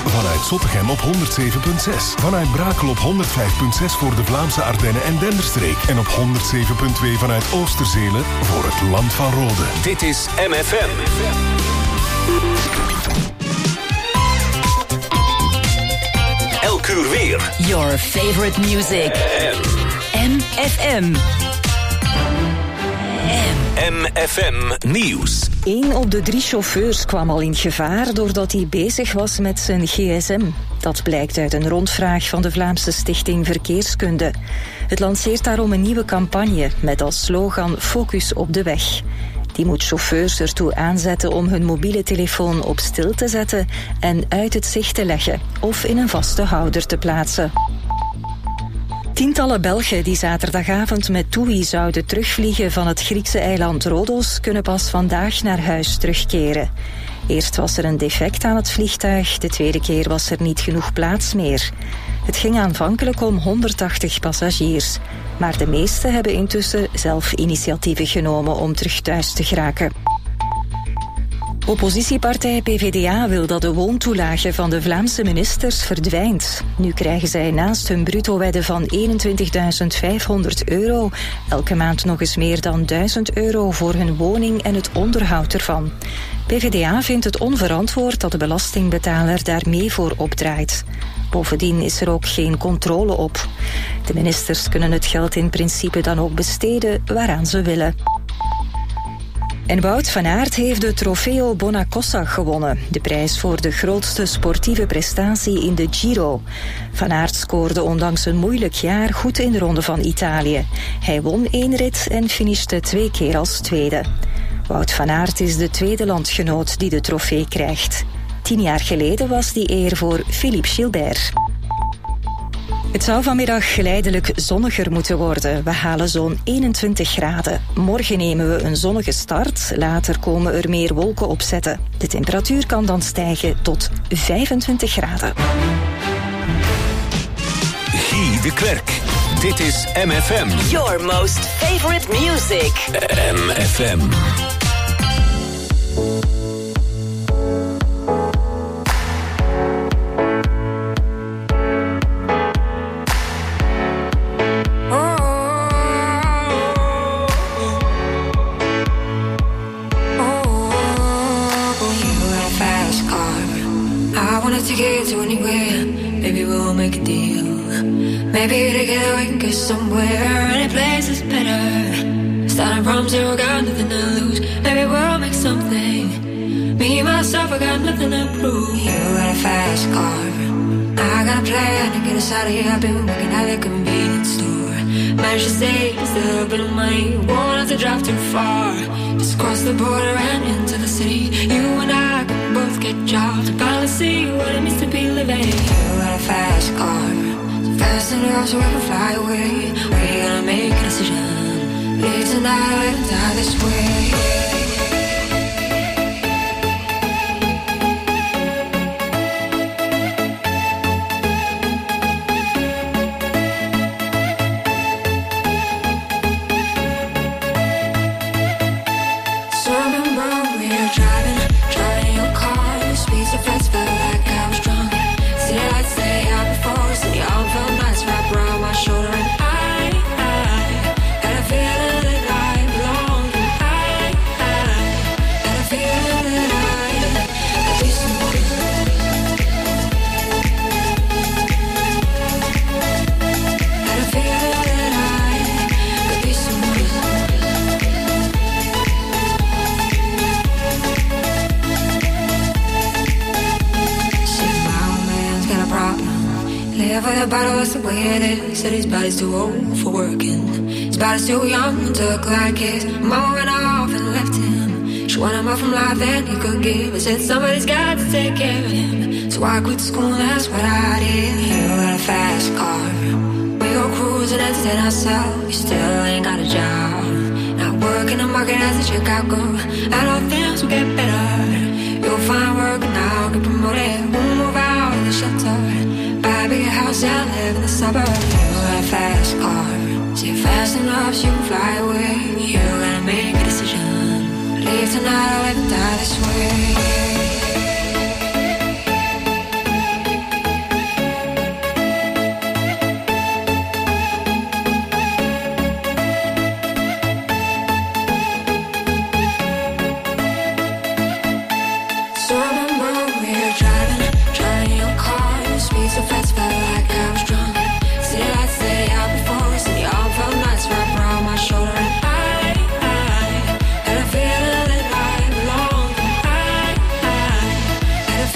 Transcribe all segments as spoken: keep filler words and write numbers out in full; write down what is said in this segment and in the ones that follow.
Vanuit Zottegem op honderd zeven komma zes. Vanuit Brakel op honderd vijf komma zes voor de Vlaamse Ardennen en Denderstreek. En op honderd zeven komma twee vanuit Oosterzelen voor het Land van Rode. Dit is M F M. Elk uur weer. Your favorite music. M F M. M F M Nieuws. Eén op de drie chauffeurs kwam al in gevaar doordat hij bezig was met zijn G S M. Dat blijkt uit een rondvraag van de Vlaamse Stichting Verkeerskunde. Het lanceert daarom een nieuwe campagne met als slogan Focus op de weg. Die moet chauffeurs ertoe aanzetten om hun mobiele telefoon op stil te zetten en uit het zicht te leggen of in een vaste houder te plaatsen. Tientallen Belgen die zaterdagavond met TUI zouden terugvliegen van het Griekse eiland Rodos kunnen pas vandaag naar huis terugkeren. Eerst was er een defect aan het vliegtuig, de tweede keer was er niet genoeg plaats meer. Het ging aanvankelijk om honderdtachtig passagiers, maar de meesten hebben intussen zelf initiatieven genomen om terug thuis te geraken. Oppositiepartij P V D A wil dat de woontoelage van de Vlaamse ministers verdwijnt. Nu krijgen zij naast hun bruto-wedden van eenentwintigduizend vijfhonderd euro elke maand nog eens meer dan duizend euro voor hun woning en het onderhoud ervan. P V D A vindt het onverantwoord dat de belastingbetaler daar mee voor opdraait. Bovendien is er ook geen controle op. De ministers kunnen het geld in principe dan ook besteden waaraan ze willen. En Wout van Aert heeft de Trofeo Bonacossa gewonnen. De prijs voor de grootste sportieve prestatie in de Giro. Van Aert scoorde ondanks een moeilijk jaar goed in de Ronde van Italië. Hij won één rit en finishte twee keer als tweede. Wout van Aert is de tweede landgenoot die de trofee krijgt. Tien jaar geleden was die eer voor Philippe Gilbert. Het zou vanmiddag geleidelijk zonniger moeten worden. We halen zo'n eenentwintig graden. Morgen nemen we een zonnige start. Later komen er meer wolken opzetten. De temperatuur kan dan stijgen tot vijfentwintig graden. Guy de Klerk. Dit is M F M. Your most favorite music. M F M. To get to anywhere, maybe we'll make a deal. Maybe together we can get somewhere. Any place is better. Starting from zero, got nothing to lose. Maybe we'll make something. Me, myself, I got nothing to prove. You got a fast car. I got a plan to get us out of here. I've been working at the convenience store. Managed to save just a little bit of money. Won't have to drive too far. Just cross the border and into the city. You and I can both get jobs and finally see what it means to be living. You got a fast car, so fast enough so we can fly away. We're gonna make a decision. Live tonight or live die this way. The bottle is the way it is. Said his body's too old for working. His body's too young to look like his. Mama went off and left him. She wanted more from life than he could give. I said somebody's got to take care of him. So I quit school, that's what I did. You got a fast car. We go cruising, entertain ourselves. You still ain't got a job. Not working the market as a Chicago. I know things will get better. You'll find work and I'll get promoted. We'll move out of the shelter. Buy a bigger house and live in the suburbs. You got a fast car. So you're fast enough so you can fly away. You gotta make a decision. Leave tonight or live and die this way.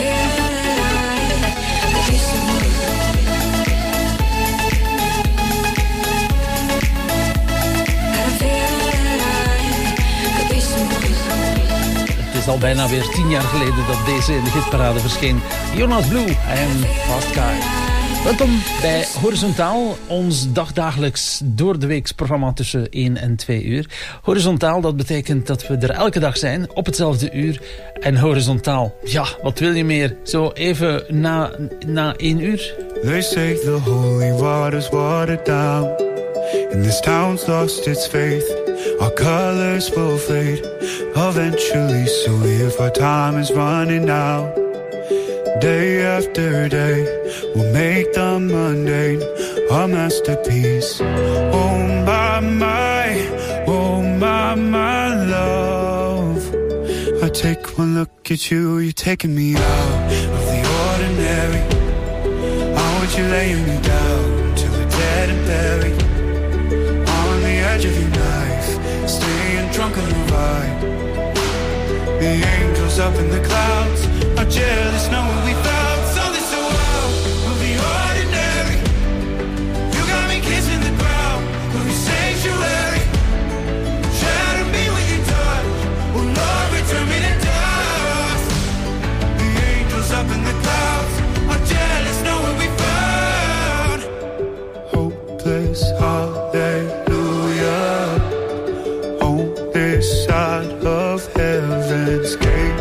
Het is al bijna weer tien jaar geleden dat deze in de hitparade verscheen. Jonas Blue en Fast Car. Welkom bij Horizontaal, ons dagdagelijks door de weeks programma tussen één en twee uur. Horizontaal, dat betekent dat we er elke dag zijn, op hetzelfde uur. En horizontaal, ja, wat wil je meer? Zo even na, na één uur. They say the holy water's watered down, and this town's lost its faith. Our colors will fade eventually, so if our time is running out, day after day, we'll make the mundane a masterpiece. Oh my, my, oh my, my love. I take one look at you, you're taking me out of the ordinary. I want you laying me down till we're dead and buried. On the edge of your knife, staying drunk on the ride. The angels up in the clouds are jealous knowing we found something so out of the ordinary. You got me kissing the ground of your sanctuary. Shadow me with your touch, oh Lord, return me to dust. The angels up in the clouds are jealous knowing we found hopeless hallelujah on this side of heaven's gate.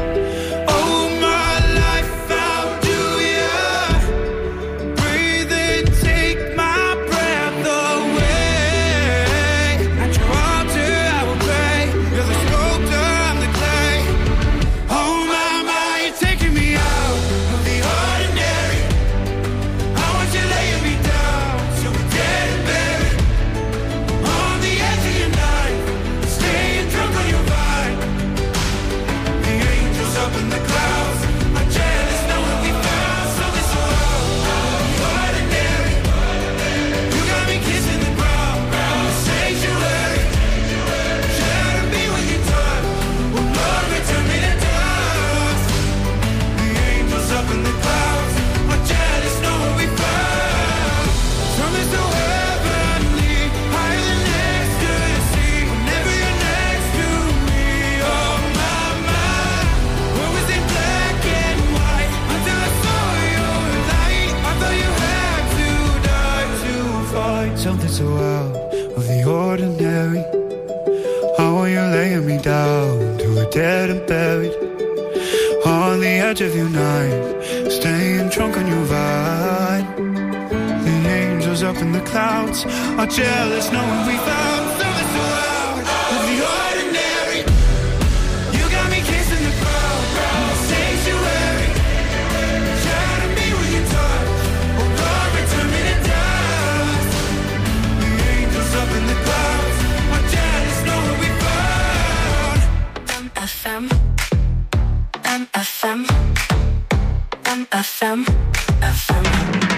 Something so out of the ordinary. How are you laying me down to a dead and buried? On the edge of your knife, staying drunk on your vine. The angels up in the clouds are jealous knowing we found something so out of the ordinary. You got me kissing the ground, the sanctuary. Shadow me with your touch, oh Lord, return me to dust. The angels up in the clouds are jealous knowing we found M F M, M F M, M F M, F M.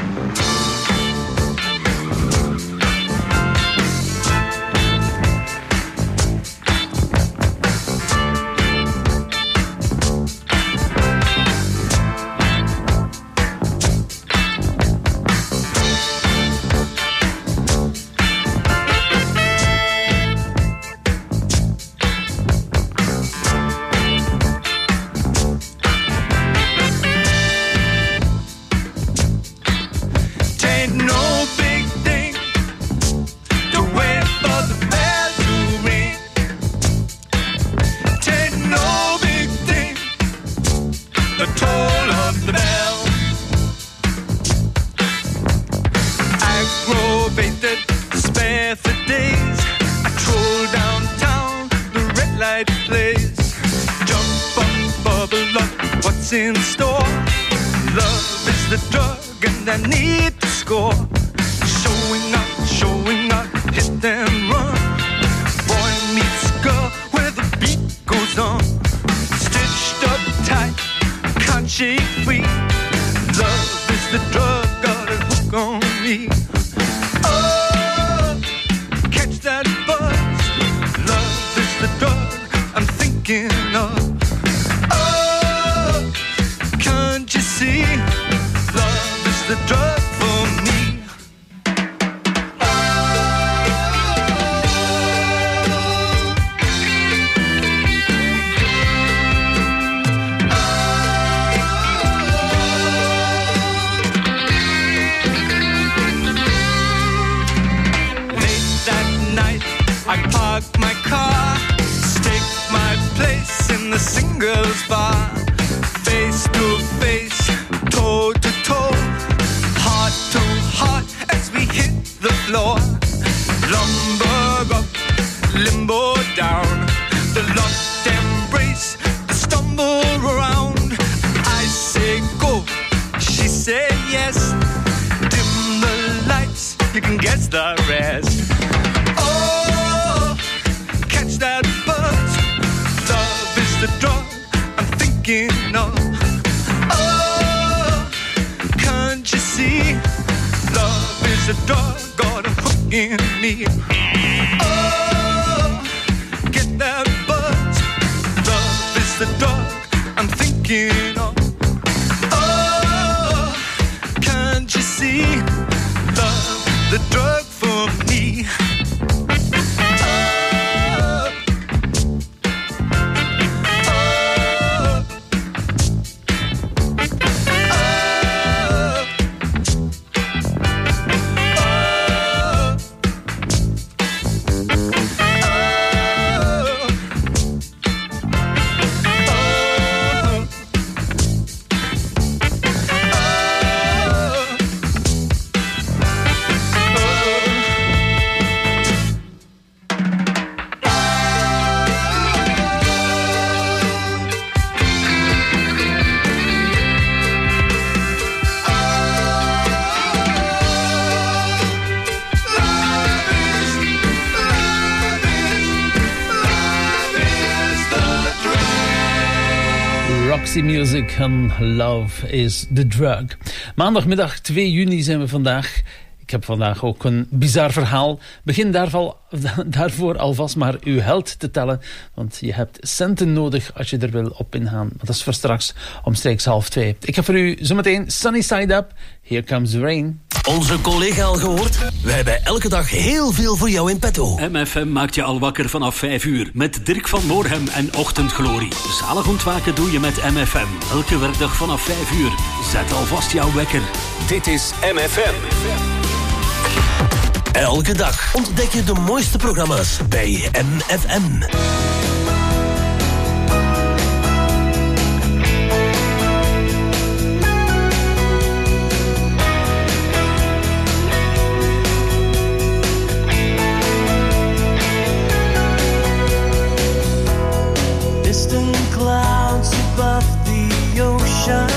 In store, love is the drug and I need to score. Showing up, showing up, hit and run. Boy meets girl where the beat goes on. Stitched up tight, can't shake free. Love is the drug, got a hook on me. Oh, catch that buzz. Love is the drug I'm thinking of. Just say yes. Dim the lights, you can guess the rest. Oh, catch that buzz. Love is the drug I'm thinking of. Oh, can't you see? Love is a drug, got a hook in me. Oh, get that buzz. Love is the drug I'm thinking of. Oh, can't you see? Love, the drug for me. Music en Love is the Drug. Maandagmiddag twee juni zijn we vandaag. Ik heb vandaag ook een bizar verhaal. Begin daarvan, daarvoor alvast maar uw held te tellen. Want je hebt centen nodig als je er wil op ingaan. Maar dat is voor straks omstreeks half twee. Ik heb voor u zometeen Sunny Side Up. Here Comes the Rain. Onze collega al gehoord? We hebben elke dag heel veel voor jou in petto. M F M maakt je al wakker vanaf vijf uur. Met Dirk van Moorhem en Ochtendglorie. Zalig ontwaken doe je met M F M. Elke werkdag vanaf vijf uur. Zet alvast jouw wekker. Dit is M F M. Elke dag ontdek je de mooiste programma's bij M F M. Distant clouds above the ocean,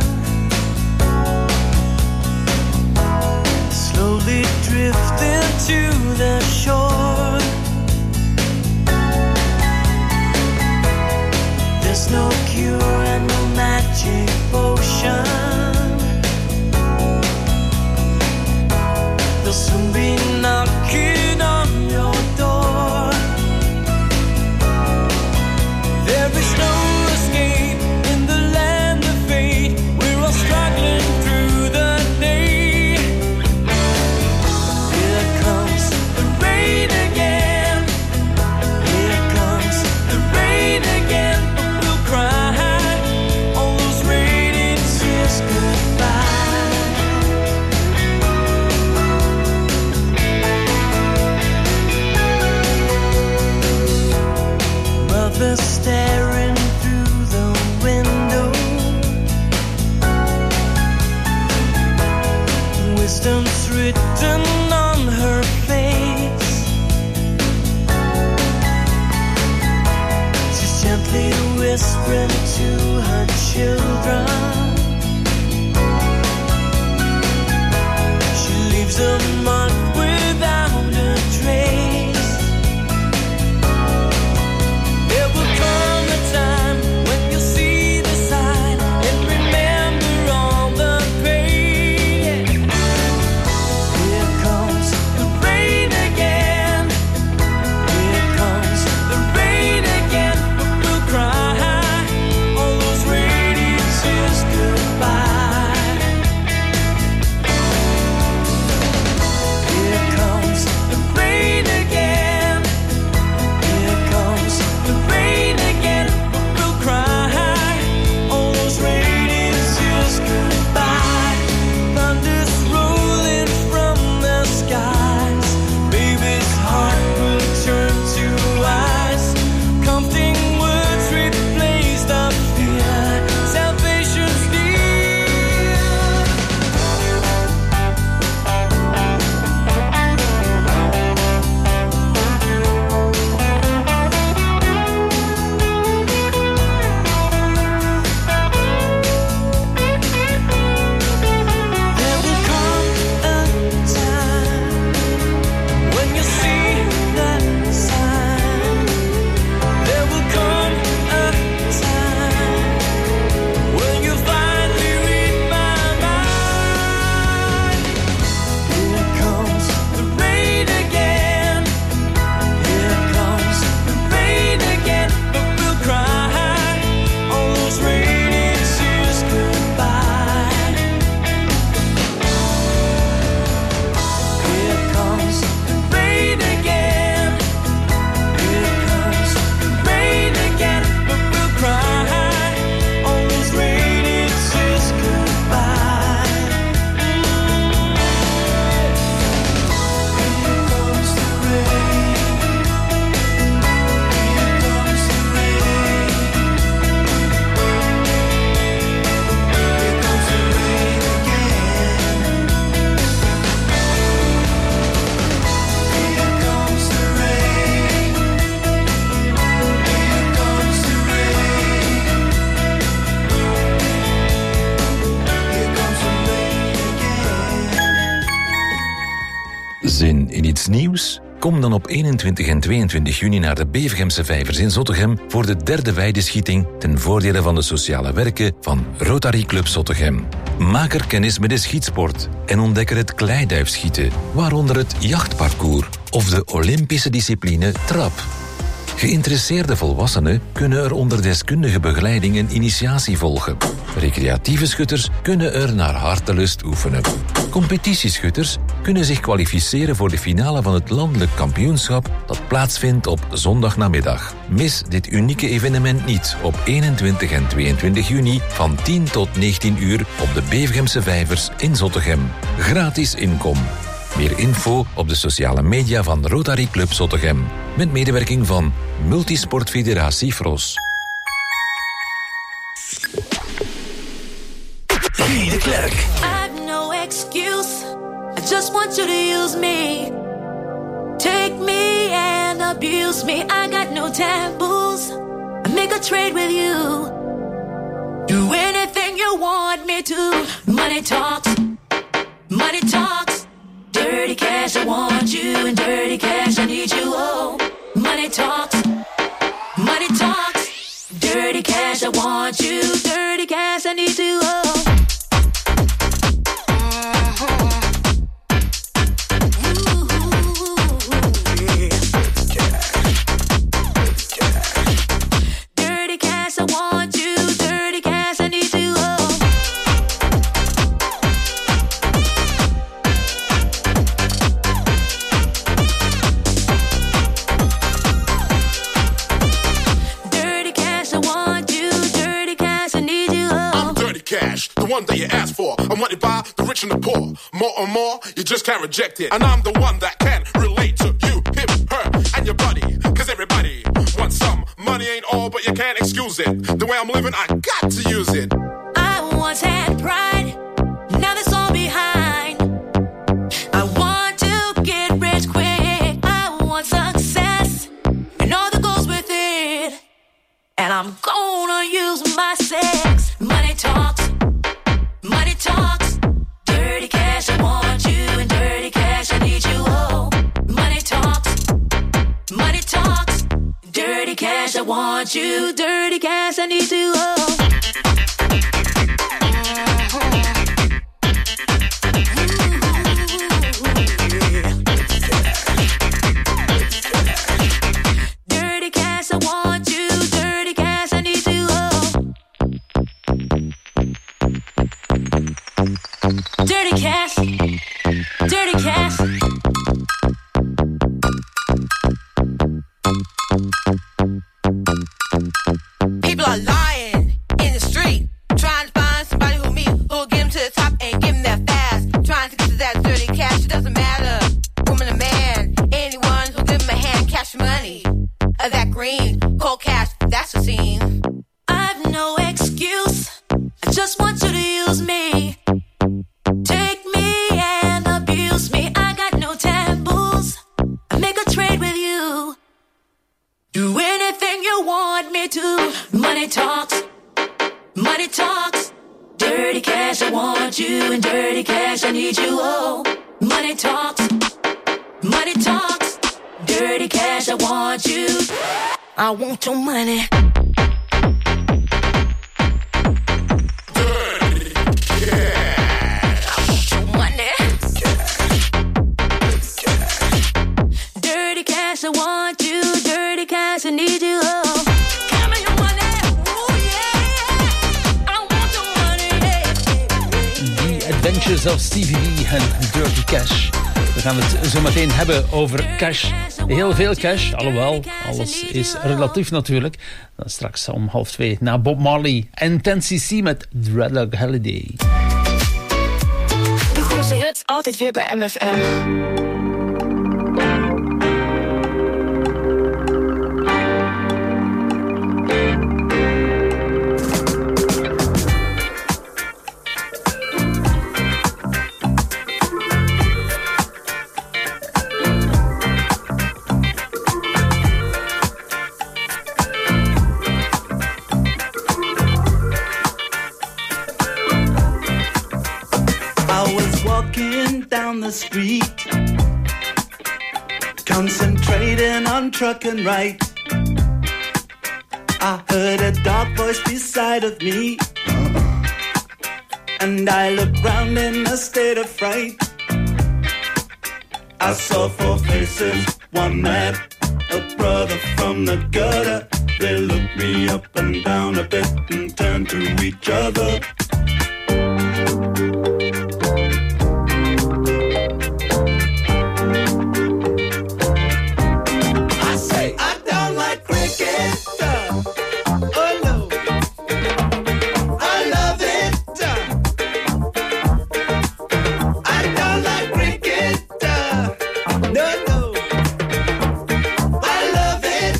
slowly drifting to the shore. There's no cure and no magic potion. They'll soon be knocking on your door. There is no escape in the land of fate. We're all struggling through the day. Here comes the rain again. Here comes the rain again. But we'll cry all those rainy tears goodbye. Mother staring through the window, wisdom's written on her face. She's gently whispering to her children. She leaves a mark without a trace. There will come a time when you'll see the sign and remember all the pain. Here comes the rain again. Here comes the rain again. But we'll cry all Zin in iets nieuws? Kom dan op eenentwintig en tweeëntwintig juni naar de Bevergemse Vijvers in Zottegem voor de derde weideschieting ten voordele van de sociale werken van Rotary Club Zottegem. Maak er kennis met de schietsport en ontdek er het kleiduifschieten, waaronder het jachtparcours of de Olympische discipline trap. Geïnteresseerde volwassenen kunnen er onder deskundige begeleiding een initiatie volgen. Recreatieve schutters kunnen er naar hartelust oefenen. Competitieschutters kunnen zich kwalificeren voor de finale van het landelijk kampioenschap dat plaatsvindt op zondagnamiddag. Mis dit unieke evenement niet op eenentwintig en tweeëntwintig juni van tien tot negentien uur op de Bevergemse Vijvers in Zottegem. Gratis inkom. Meer info op de sociale media van Rotary Club Zottegem. Met medewerking van Multisportfederatie Fros. Guy de Klerk. I've no excuse. I just want you to use me. Take me and abuse me. I got no taboos. I make a trade with you. Do anything you want me to. Money talks. Money talks. Dirty cash, I want you, and dirty cash, I need you, oh. Money talks, money talks. Dirty cash, I want you, dirty cash, I need you, oh. Dirty cash, I want you, dirty cash, I need you, oh. The one that you asked for. I'm wanted by the rich and the poor. More and more, you just can't reject it. And I'm the one that can relate to you, him, her, and your buddy. Cause everybody wants some. Money ain't all, but you can't excuse it. The way I'm living, I got to use it. I once had pride, now that's all behind. I want to get rich quick. I want success, and all that goes with it. And I'm gonna use my sex. Money talks. Money talks, dirty cash, I want you, and dirty cash, I need you, oh. Money talks, money talks, dirty cash, I want you, dirty cash, I need you, oh. Dirty cash, I want you, dirty cash, I need you, oh. Dirty cash, dirty cash. People are lying in the street, trying to find somebody who me, who'll get them to the top and give them that fast. Trying to get to that dirty cash, it doesn't matter, woman or man. Anyone who'll give them a hand, cash money. Uh, that green, cold cash, that's the scene. I've no excuse, I just want you to use me. Take me and abuse me. I got no taboos. I make a trade with you. Do anything you want me to. Money talks. Money talks. Dirty cash, I want you, and dirty cash, I need you, oh. Money talks. Money talks. Dirty cash, I want you. I want your money. I want you, dirty cash, I need you, oh. Give me your money, ooh yeah. I want your money, yeah. The Adventures of Stevie V en Dirty Cash. We gaan het zo meteen hebben over cash. Heel veel cash, alhoewel, alles is relatief natuurlijk. Dan straks om half twee na Bob Marley en ten C C met Dreadlock Holiday. De grootste hits altijd weer bij M F M. Down the street, concentrating on trucking right. I heard a dark voice beside of me, and I looked round in a state of fright. I saw four faces, one mad, a brother from the gutter. They looked me up and down a bit and turned to each other. I say I don't like cricket. Oh no, I love it. I don't like cricket. No, no, I love it.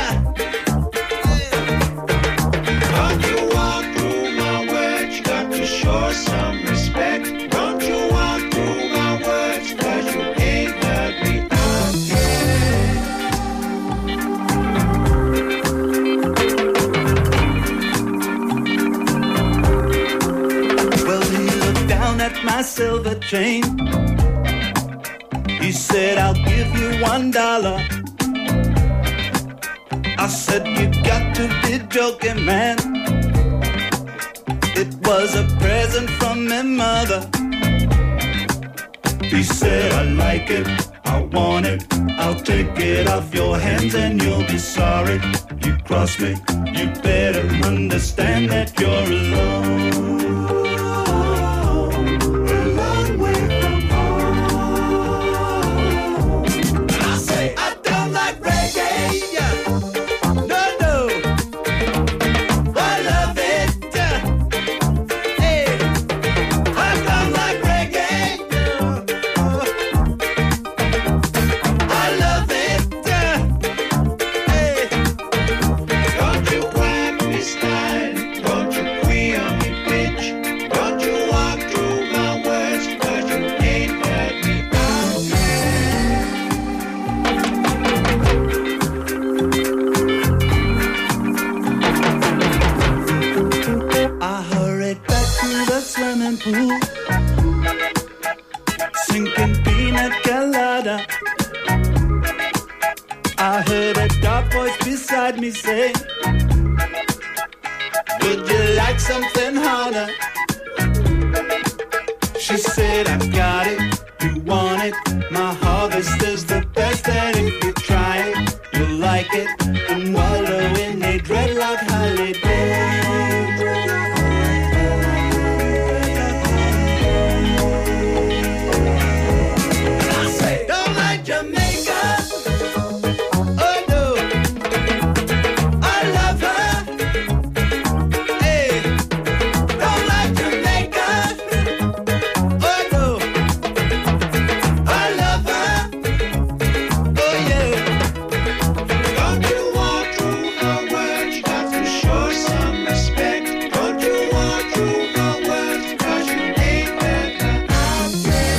Don't you walk through my words, you got to show some respect. Don't you walk through my words, cause you ain't heard me out yet. Well, he looked down at my silver chain. He said, I'll give you one dollar. I said, you got to be joking, man. It was a present from my mother. He said, I like it, I want it. I'll take it off your hands and you'll be sorry. You cross me, you better understand that you're alone. A long way from home. And I say, I don't like reggae. No, no, I love it. Hey, I don't like reggae. I love it. Hey, don't you whack me style, don't you queer me bitch, don't you walk through my words, cause you ain't heard me out yet. I hurried back to the swimming pool, sinking pina colada. I heard a dark voice beside me say, would you like something harder? She said, I got it, you want it. My harvest is the best, and if you try it, you'll like it. And wallow in a dreadlock holiday. And I say, don't like Jamaica. Oh no, I love her. Hey, don't like Jamaica. Oh no, I love her. Oh yeah. Don't you walk through my words, you got to show some respect. Don't you walk through my words, cause you ain't heard me out yet.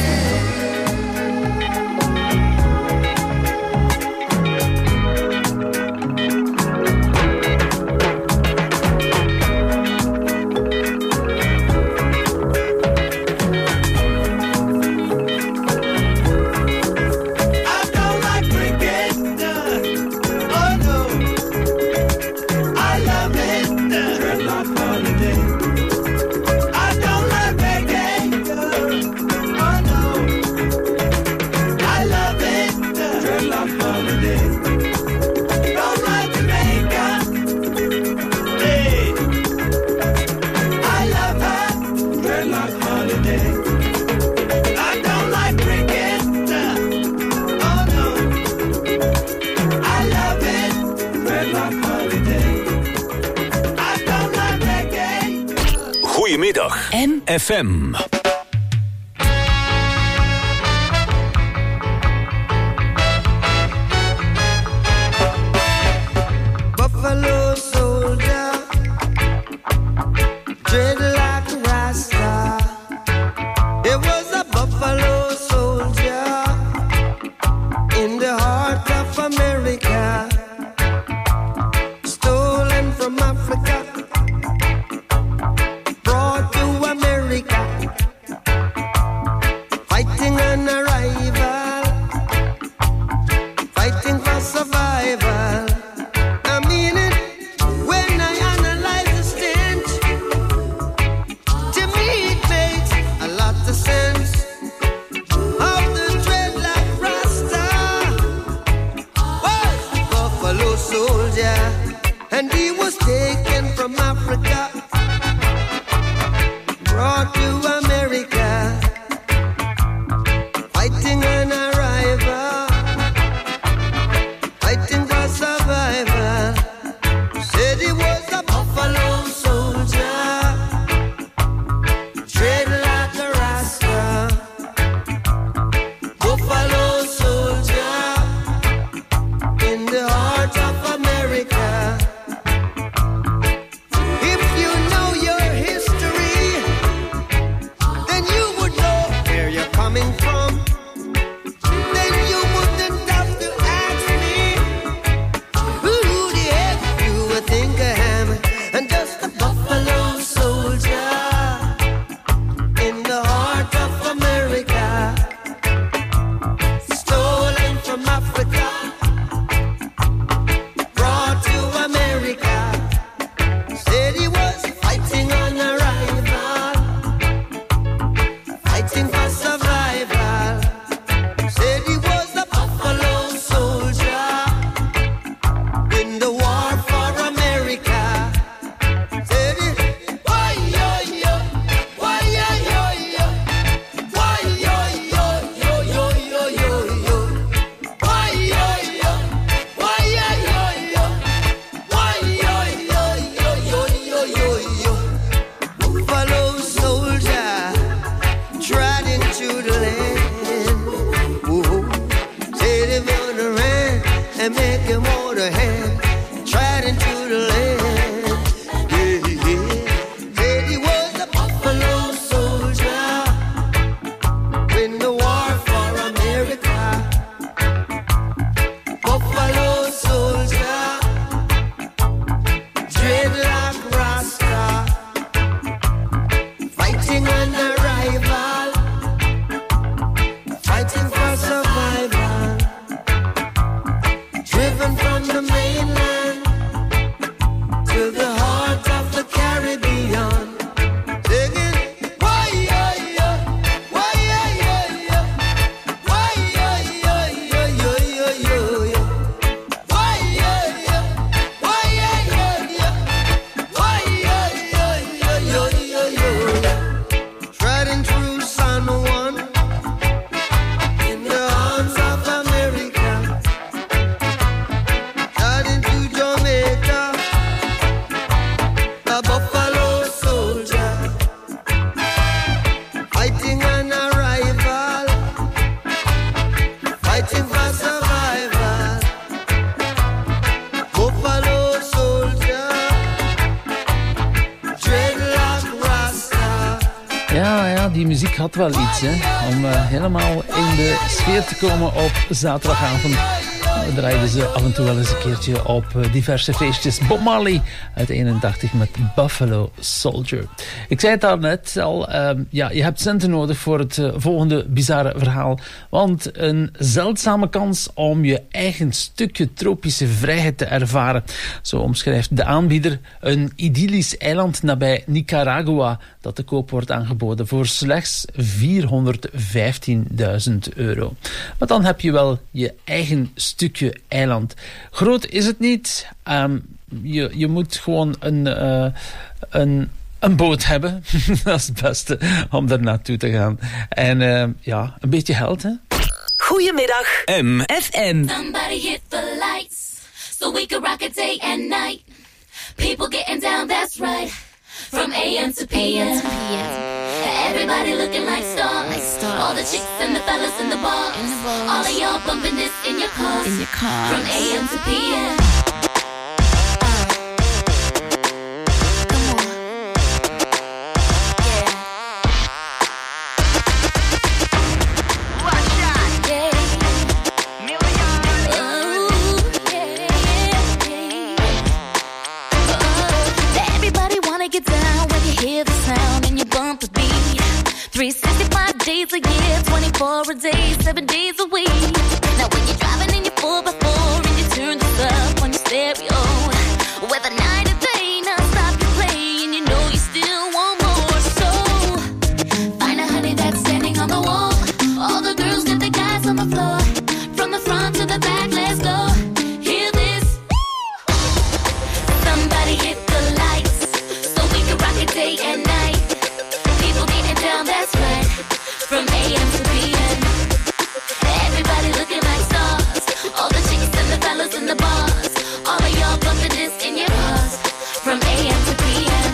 I don't like cricket. Oh no, I love it. Dreadlock holiday. I don't like reggae. Oh no, I love it. Dreadlock holiday. Don't like Jamaica. Hey, I love her. Dreadlock holiday. I don't like cricket. Oh no, I love it. Dreadlock holiday. I don't like reggae. Goedemiddag. M. F M. Buffalo soldier, dreadlock rasta. It was a buffalo soldier in the heart of America, stolen from Africa, brought to America. had wel iets, hè, om uh, helemaal in de sfeer te komen op zaterdagavond. We draaiden ze af en toe wel eens een keertje op uh, diverse feestjes. Bob Marley uit eenentachtig met Buffalo Soldier. Ik zei het daarnet al, uh, ja, je hebt centen nodig voor het uh, volgende bizarre verhaal. Want een zeldzame kans om je eigen stukje tropische vrijheid te ervaren. Zo omschrijft de aanbieder een idyllisch eiland nabij Nicaragua dat te koop wordt aangeboden voor slechts vierhonderdvijftienduizend euro. Maar dan heb je wel je eigen stukje eiland. Groot is het niet. Um, je, je moet gewoon een, uh, een, een boot hebben. Dat is het beste om daar naartoe te gaan. En uh, ja, een beetje geld, hè? Goedemiddag. M. F M. Somebody hit the lights so we can rock it day and night. People getting down, that's right. From A M to P M. Everybody looking like stars. All the chicks and the fellas in the bars. All of y'all bumping this in your cars. In your cars. From A M to P M. Get down when you hear the sound and you bump the beat. three sixty-five days a year, twenty-four a day, seven days a week. Now when you're driving in your four by four and you turn this up on your stereo, whether night or day, non-stop you play and you know you still want more. So find a honey that's standing on the wall. All the girls get the guys on the floor. From the front to the back, let's go. Hear this. Somebody hit the lights. Rock it day and night. People getting down, that's right. From A M to P M. Everybody looking like stars. All the chicks and the fellas in the bars. All of y'all bumping this in your cars. From A M to P M.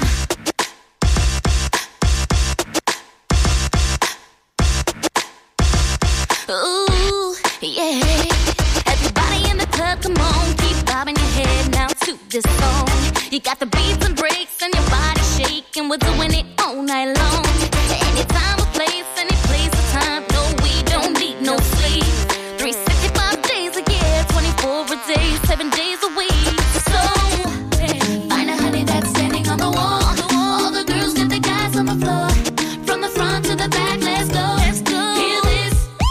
Ooh, yeah. Everybody in the club, come on. Keep bobbing your head now to this song. You got the beats and breaks and your body shaking. We're doing it all night long. Anytime, a place, any place, a time. No, we don't need no sleep. three sixty-five days a year, twenty-four a day, seven days a week. So, find a honey that's standing on the wall. All the girls get the guys on the floor. From the front to the back, let's go. Let's go. Hear this.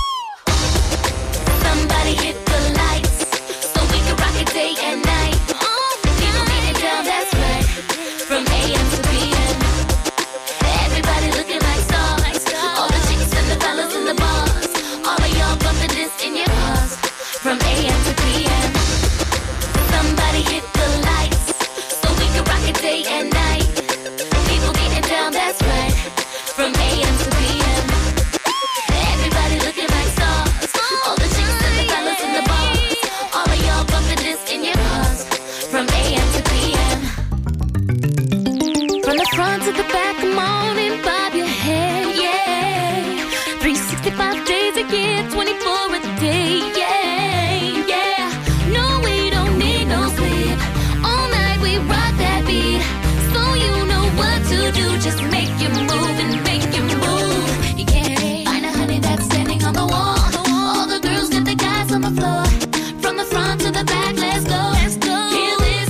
Somebody hit the lights so we can rock it day and night. People getting down, that's right. From A M to P M. Everybody looking like stars. All the chicks and the fellas in the bars. All of y'all bumping this in your cars. From A M to P M. Somebody hit the lights so we can rock it day and night. People getting down, that's right. From A M to P M. Everybody looking like stars. All the chicks and the fellas in the bars. All of y'all bumping this in your cars. From A M to P M. From the front to the back, come on and bob your head, yeah. three sixty-five days a year, twenty-four a day, yeah, yeah. No, we don't need no sleep. All night we rock that beat. So you know what to do, just make you move and make you move, yeah. Find a honey that's standing on the wall. All the girls get the guys on the floor. From the front to the back, let's go. Let's go. Hear this.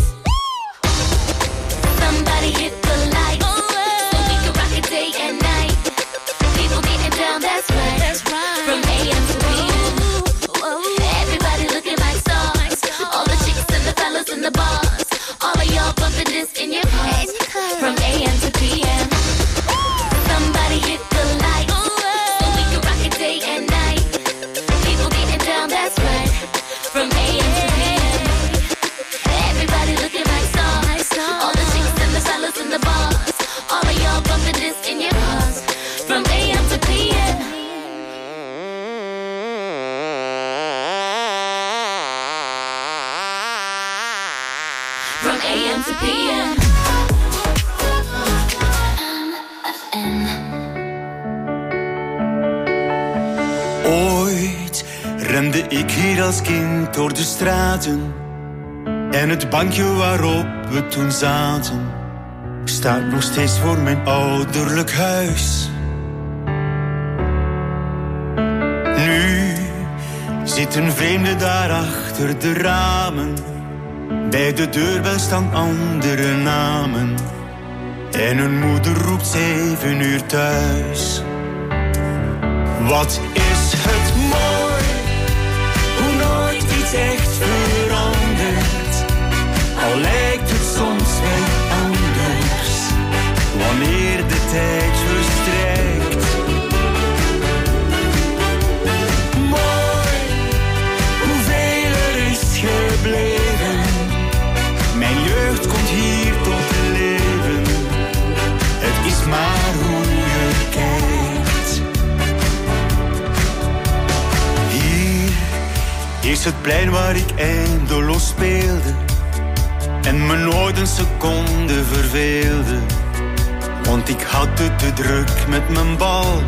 Somebody hit the lights so we can rock it day and night. People getting down, that's right. That's right. From A M to P M. Everybody looking like stars. All the chicks and the fellas in the bars. All of y'all bumping this in your cars. From A M to P M. Somebody hit the lights so we can rock it day and night. People getting down, that's right. From A M to P M. Everybody looking like stars. All the chicks and the fellas in the bars. All of y'all bumping this in your cars. From A M to P M. From A M to P M. Ooit rende ik hier als kind door de straten. En het bankje waarop we toen zaten staat nog steeds voor mijn ouderlijk huis. Zitten vreemden daar achter de ramen. Bij de deurbel staan andere namen. En hun moeder roept zeven uur thuis. Wat is het mooi, hoe nooit iets echt verandert. Al lijkt het soms wel anders, wanneer de tijd verstrijkt. Mooi, hoeveel er is gebleven. Mijn jeugd komt hier tot leven. Het is maar hoe je kijkt. Hier is het plein waar ik eindeloos speelde en me nooit een seconde verveelde. Want ik had het te druk met mijn bal.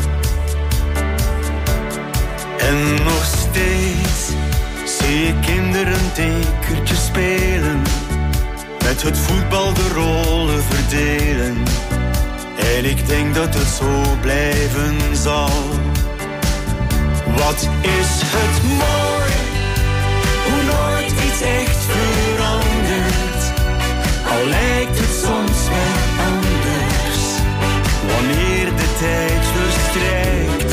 En nog steeds zie ik kinderen tekertjes spelen, met het voetbal de rollen verdelen. En ik denk dat het zo blijven zal. Wat is het mooi, hoe nooit iets echt verandert. Al lijkt het soms wel anders, wanneer de tijd verstrijkt.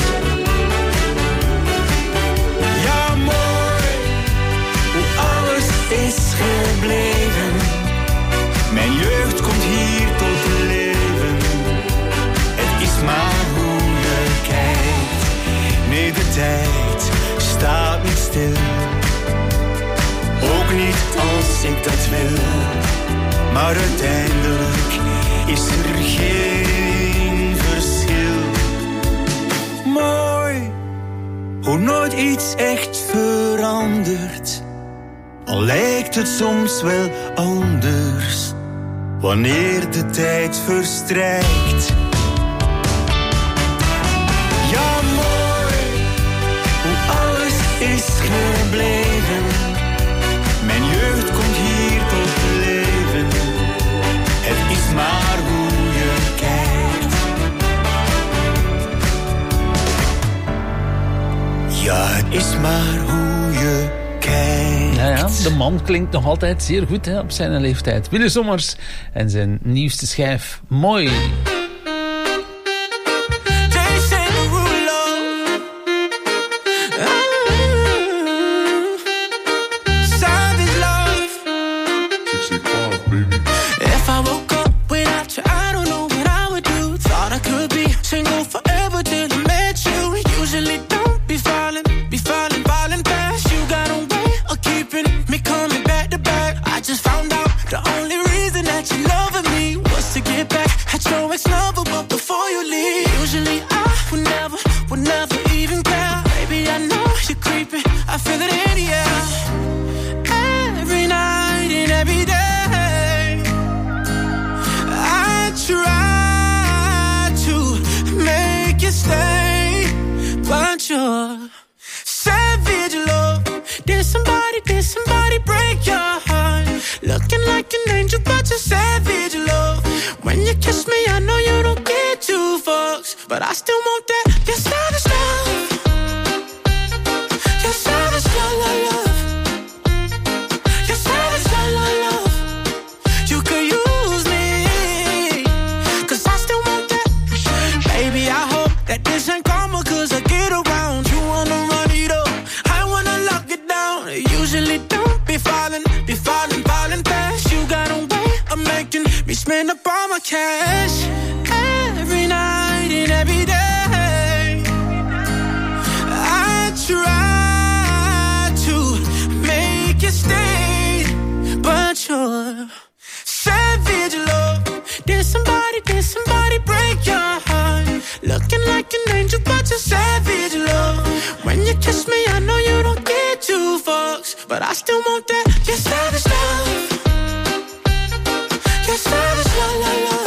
Ja, mooi, hoe alles is gebleven. Mijn jeugd komt hier tot leven. Het is maar hoe je kijkt. Nee, de tijd staat niet stil. Ook niet als ik dat wil. Maar uiteindelijk is er geen verschil. Mooi, hoe nooit iets echt verandert. Al lijkt het soms wel anders, wanneer de tijd verstrijkt. Ja, mooi, hoe alles is gebleven. Mijn jeugd komt hier tot leven. Het is maar hoe je kijkt. Ja, het is maar hoe je kijkt. Ja, ja, de man klinkt nog altijd zeer goed hè, op zijn leeftijd. Willy Sommers en zijn nieuwste schijf Mooi. But I still want that, your savage love. Your savage love, love, love. Your savage love, love, love. You could use me, cause I still want that. Baby, I hope that this ain't karma, cause I get around. You wanna run it up, I wanna lock it down. Usually don't be falling, be falling, falling fast. You got a way of making me spend up all my cash. Every night and every day I try to make you stay, but you're savage love. Did somebody, did somebody break your heart? Looking like an angel, but you're savage love. When you kiss me, I know you don't get two fucks, but I still want that, your savage love. Your savage love, love, love.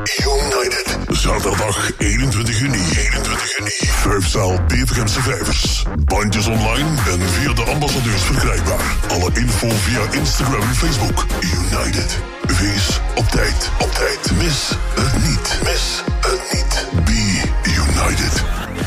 United. Zaterdag eenentwintig juni. eenentwintig juni. Vijfzaal Bevergemse Vijvers. Bandjes online en via de ambassadeurs verkrijgbaar. Alle info via Instagram en Facebook. United. Wees op tijd. Op tijd. Mis het niet. Mis het niet. Be United.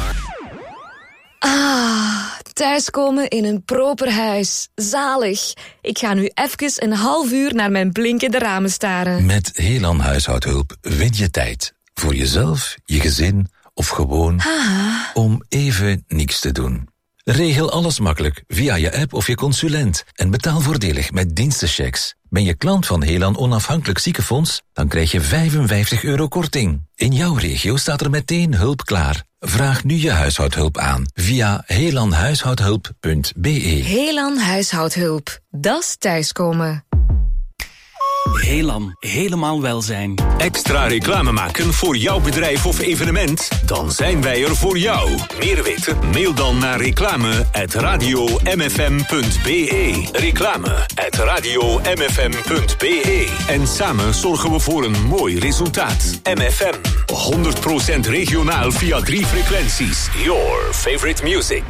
Ah, thuiskomen in een proper huis. Zalig. Ik ga nu even een half uur naar mijn blinkende ramen staren. Met Helan Huishoudhulp win je tijd. Voor jezelf, je gezin of gewoon Ah. om even niks te doen. Regel alles makkelijk via je app of je consulent. En betaal voordelig met dienstenchecks. Ben je klant van Helan Onafhankelijk Ziekenfonds? Dan krijg je vijfenvijftig euro korting. In jouw regio staat er meteen hulp klaar. Vraag nu je huishoudhulp aan via helanhuishoudhulp punt be. Helan Huishoudhulp. Dat is thuiskomen. Helan, helemaal welzijn. Extra reclame maken voor jouw bedrijf of evenement? Dan zijn wij er voor jou. Meer weten? Mail dan naar reclame at radio m f m punt be. Reclame at radio m f m punt be. En samen zorgen we voor een mooi resultaat. M F M, honderd procent regionaal via drie frequenties. Your favorite music.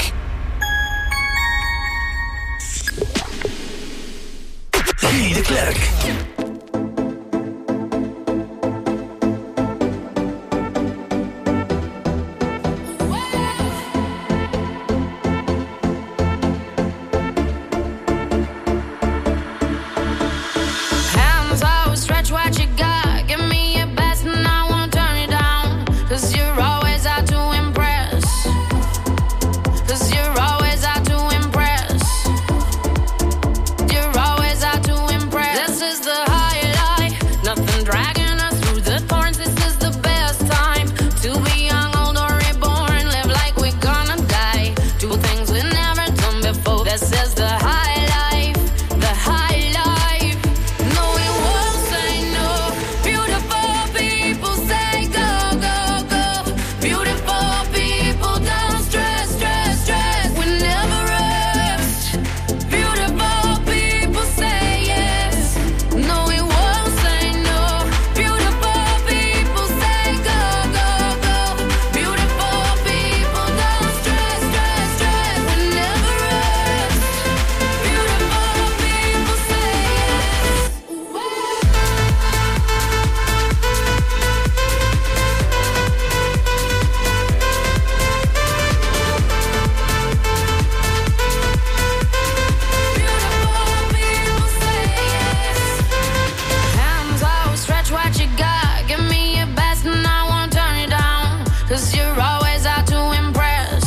Guy de Klerk. Hands out, stretch what you got. Give me your best and I won't turn it down. 'Cause you're always out to impress. 'Cause you're always out to impress. You're always out to impress. This is the highlight. Nothing dragging us through the thorns. This is the best time to be young, old or reborn. Live like we're gonna die. Do things we've never done before. This is the high life. The high life. No, we won't say no. Beautiful people say go, go, go. Beautiful people don't stress, stress, stress. We never rest. Beautiful people say yes. No, we won't say no. Beautiful people say go, go, go. Beautiful people don't stress, stress, stress. We never rest. Beautiful people say yes. Hands out, stretch what you got. Give me your best and I won't turn it down. 'Cause you're always out to impress.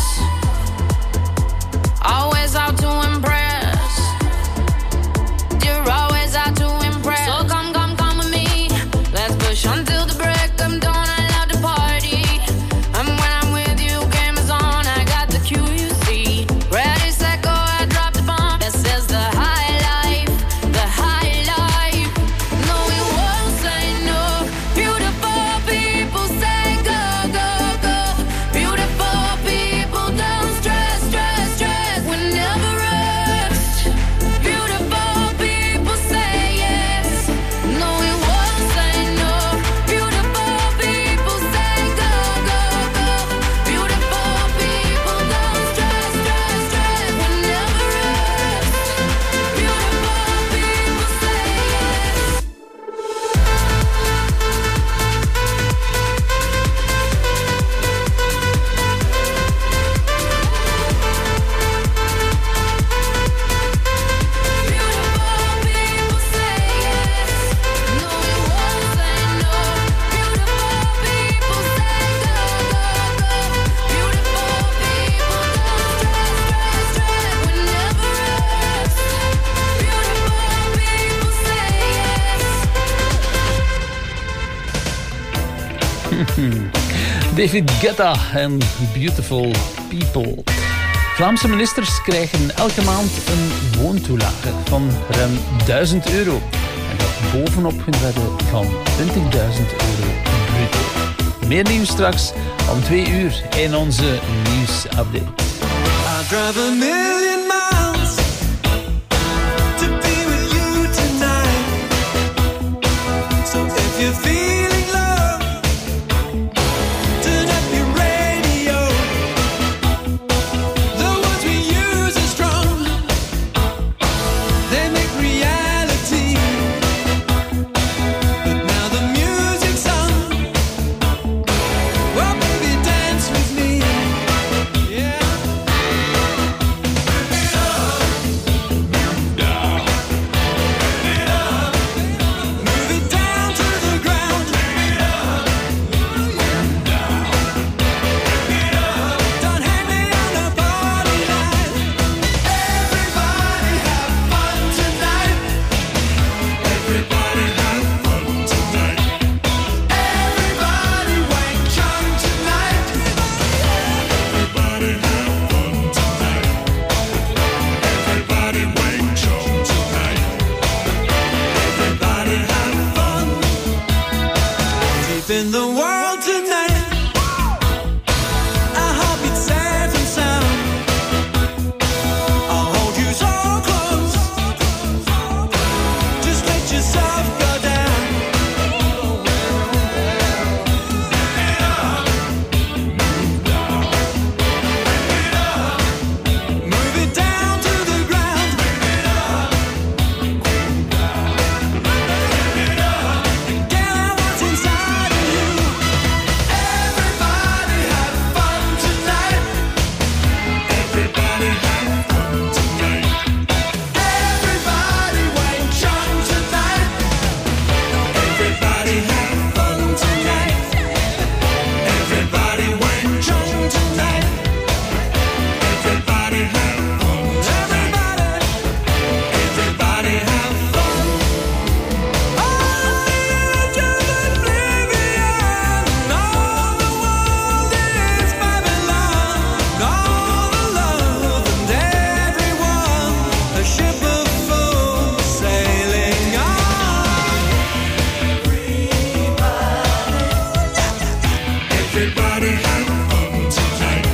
Always out to impress. You're always out to impress. So come, come, come with me. Let's push until the break of dawn. I love the party. And when I'm with you, game is on. I got the Q, you see. Ready, set, go, I drop the bomb. This is the high life. The high life. No, we won't say no. Beautiful people say go, go, go. Beautiful people don't stress, stress, stress. We never rest. Beautiful people say yes. No, we won't say no. Beautiful people say go, go, go. Beautiful people don't stress, stress, stress. We never rest. Beautiful people say yes. David Guetta en Beautiful People. Vlaamse ministers krijgen elke maand een woontoelage van ruim duizend euro. En dat bovenop hun wedden van twintigduizend euro bruto. Meer nieuws straks om twee uur in onze nieuwsupdate. I drive a million miles to be with you tonight. So if you're feeling love, in the world tonight. I hope it's safe and sound. I'll hold you so close. Just let yourself go down. Move it down to the ground. Get out what's inside of you. Everybody have fun tonight. Everybody have fun tonight. Everybody went young tonight. Everybody have fun tonight. Everybody went young tonight. Everybody have fun tonight. Everybody have fun. On the edge of oblivion, all the world is Babylon. All the love and everyone, a ship of fools sailing on. Everybody have fun tonight.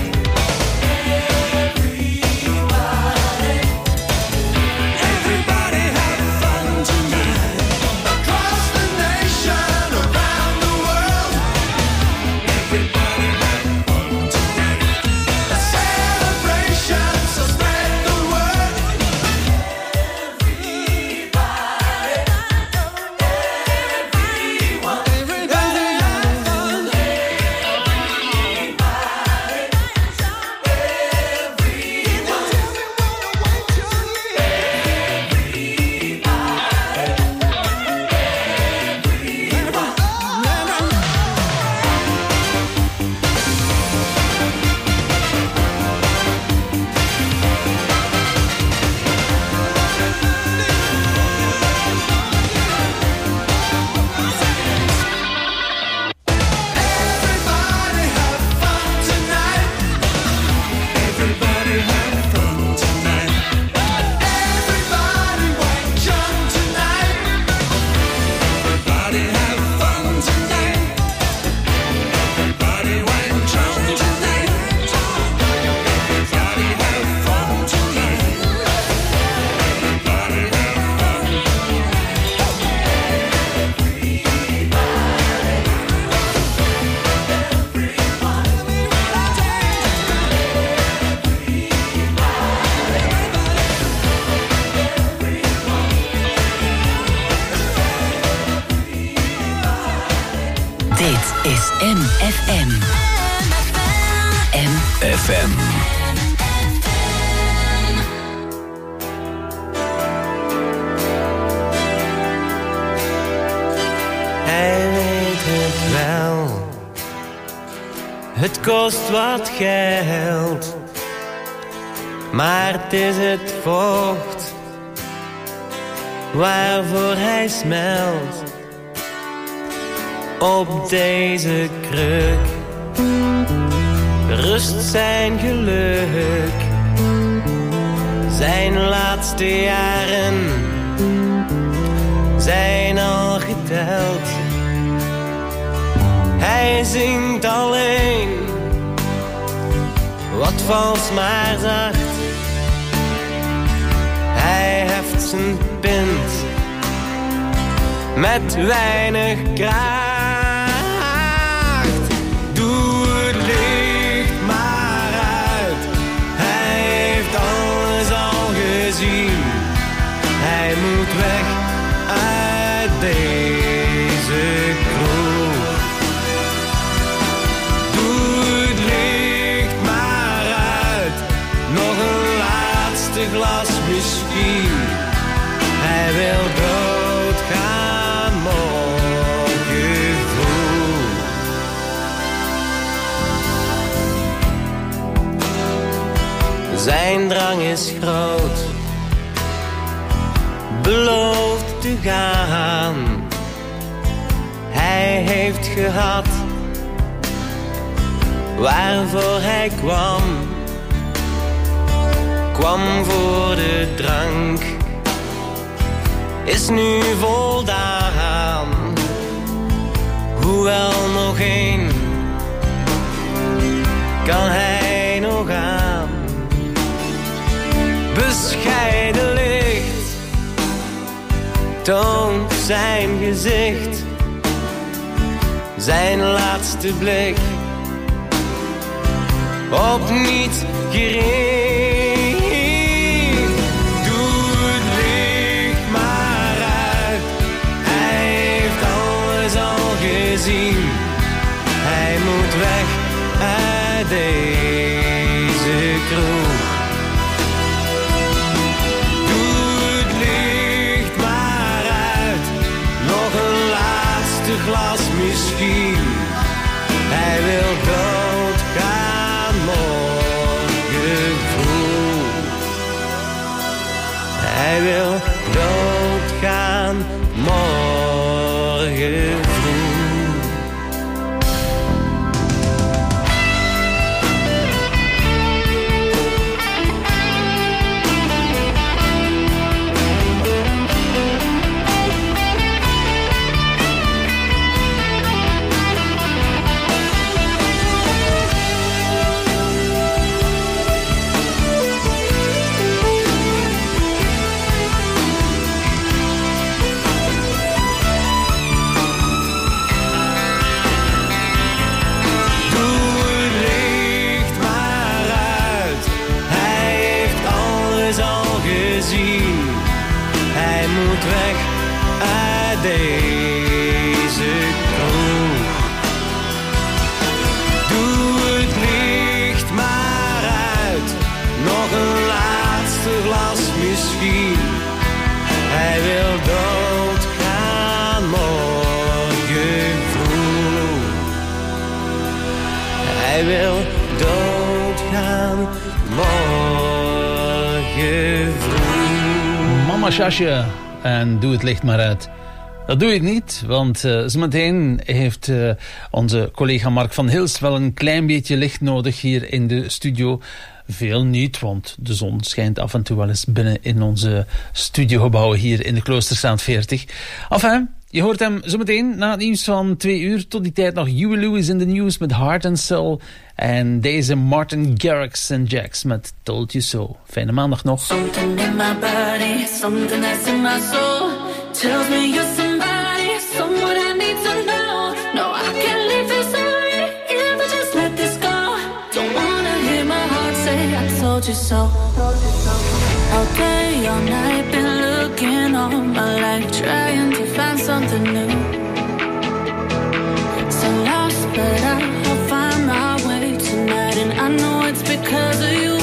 Everybody have fun tonight. Across the nation, around the world. Everybody have fun tonight. A celebration, so spread the word. Everybody, everyone, everybody have fun. Everybody have fun tonight. Everybody have fun tonight. Everybody went young tonight. Everybody have fun tonight. Everybody went young tonight. Everybody have fun tonight. Everybody have fun. Dit is M F M. M F M. Hij weet het wel. Het kost wat geld. Maar het is het vocht waarvoor hij smelt. Op deze kruk rust zijn geluk. Zijn laatste jaren zijn al geteld. Hij zingt alleen wat vals maar zacht. Hij heft zijn pint met weinig kracht. Doe het licht maar uit. Hij heeft alles al gezien. Hij moet weg uit deze kroeg. Doe het licht maar uit. Nog een laatste glas misschien. Hij wil doodgaan morgen vroeg. Zijn drang is groot, belooft te gaan. Hij heeft gehad waarvoor hij kwam. Kwam voor de drank, is nu voldaan. Hoewel nog één? Kan hij nog aan? Bescheiden licht toont zijn gezicht, zijn laatste blik op niet gericht. Doe het licht maar uit, hij heeft alles al gezien. Hij moet weg uit deze kroeg. Doe het licht maar uit, nog een laatste glas misschien. Hij wil doodgaan morgen vroeg. Hij wil doodgaan morgen vroeg. Hij moet weg uit deze kroeg. Doe het licht maar uit, nog een laatste glas misschien. Hij wil doodgaan morgen vroeg. Hij wil doodgaan morgen vroeg. Mama Sjasje en doe het licht maar uit. Dat doe ik niet, want uh, zometeen heeft uh, onze collega Mark van Hils wel een klein beetje licht nodig hier in de studio. Veel niet, want de zon schijnt af en toe wel eens binnen in onze studiogebouwen hier in de Kloosterstraat veertig. Enfin, je hoort hem zometeen na het nieuws van twee uur. Tot die tijd nog Huey Lewis in de nieuws met Heart and Soul. En deze Martin Garrix en Jax met Told You So. Fijne maandag nog. Something in my body, something that's in my soul tells me you're somebody, someone I need to know. No, I can't leave this already if I just let this go. Don't wanna hear my heart say I told you so. All day, all night, been looking all my life, trying to find something new. So lost, but I'll find my way tonight, and I know it's because of you.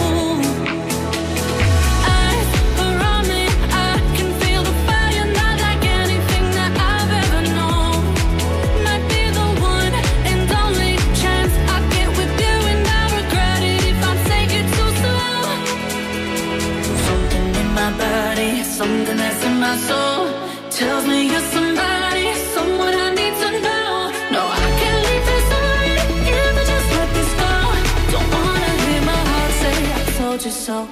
Something that's in my soul tells me you're somebody, someone I need to know. No, I can't leave this already if I just let this go. Don't wanna hear my heart say I told you so.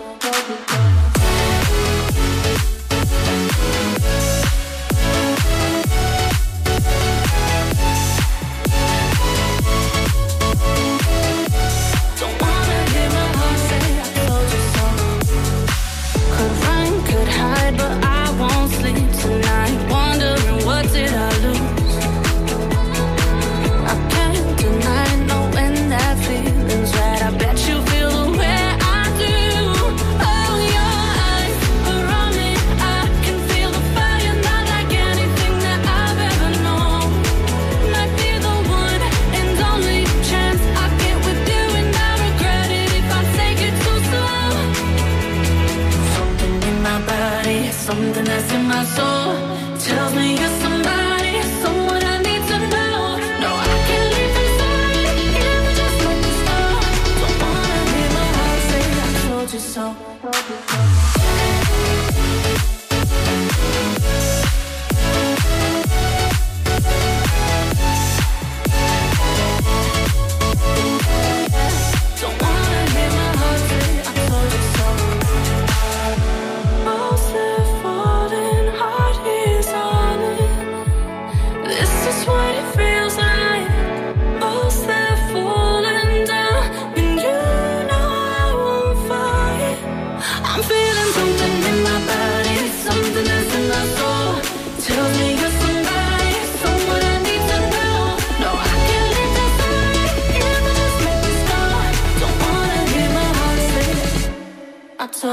Don't wanna hear my heart say I told you so. Could run, could hide, but I won't sleep tonight, wondering what did I lose. I can't deny knowing that feeling's right. I bet you feel the way I do. Oh, you're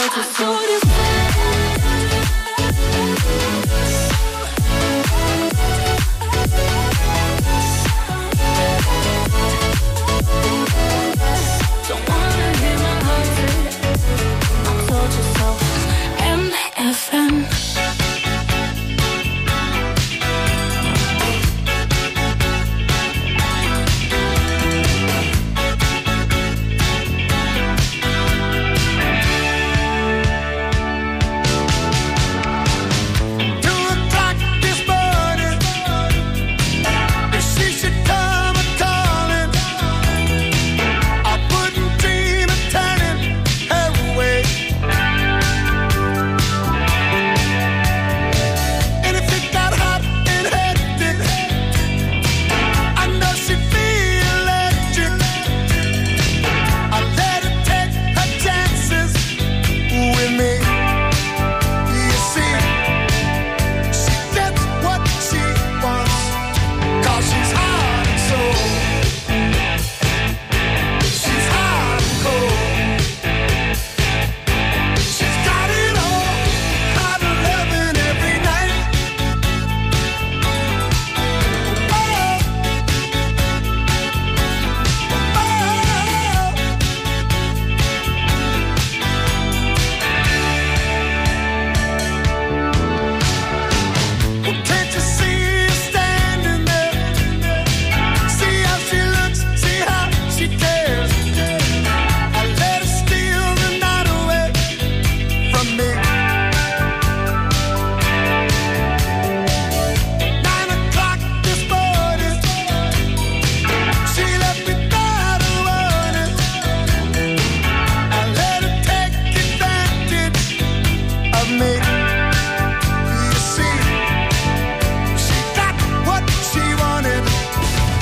lights are so